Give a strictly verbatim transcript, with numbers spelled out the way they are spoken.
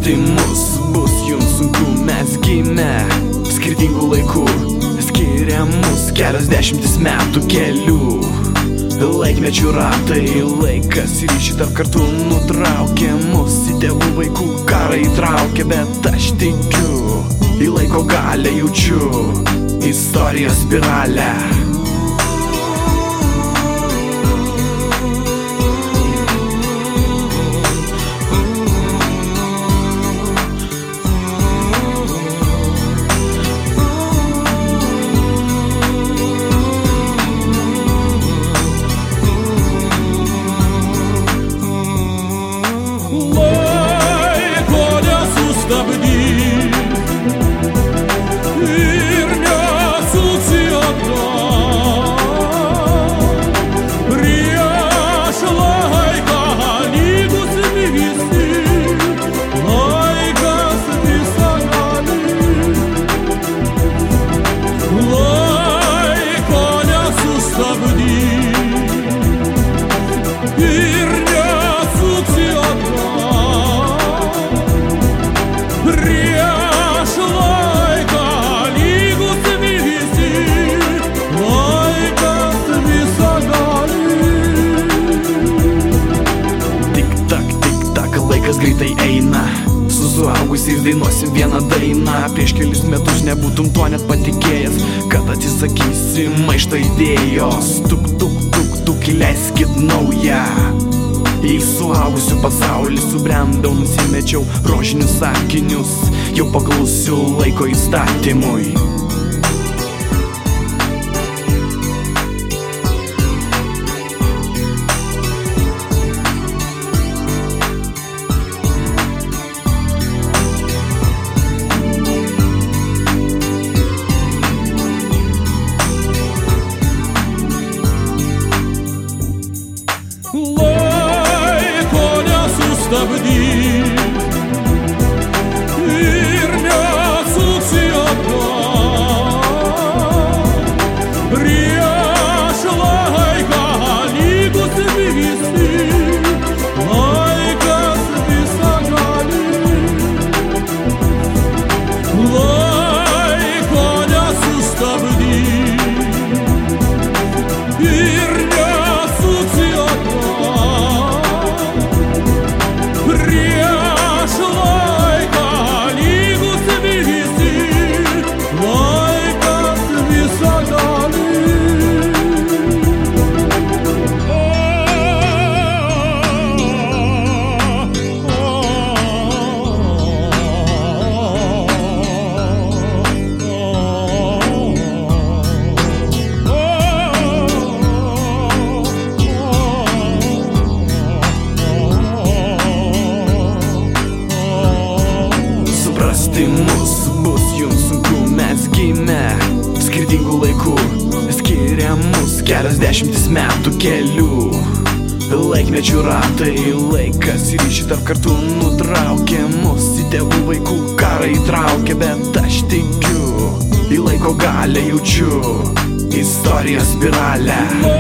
Suprasti mus bus jums sunku, mes gimę skirtingų laikų, skiria mus kelios dešimtis metų kelių. Laikmečių ratai, laikas ryšį tarp kartų nutraukė mus, į tėvų vaikų karą įtraukė, bet aš tikiu, į laiko galią jaučiu istorijos spiralę. Greitai eina, su suaugusiais dainuosim vieną dainą. Prieš kelis metus nebūtum tuo net patikėjęs, kad atsisakysi maišto idėjos. Tuk, tuk, tuk, tuk, įleiskit naują. Į suaugusių pasaulį subrendau, nusimečiau rožinius sakinius, jau paklusiu laiko įstatymui. Stabdyk ir nesuksi atgal, prieš laiką lygus visi, laikas visagali, laiko nesustabdyk ir nesuksi atgal. Prieš laiką lygus visi, laikas visagali. Suprasti mus bus jums sunku, mes gimę skirtingų laikų, skiria mus kelios dešimtis metų kelių. Laikmečių ratai, laikas ryšį tarp kartų nutraukė mus, į tėvų vaikų karą įtraukė, bet aš tikiu, į laiko galią jaučiu istorijos spiralę.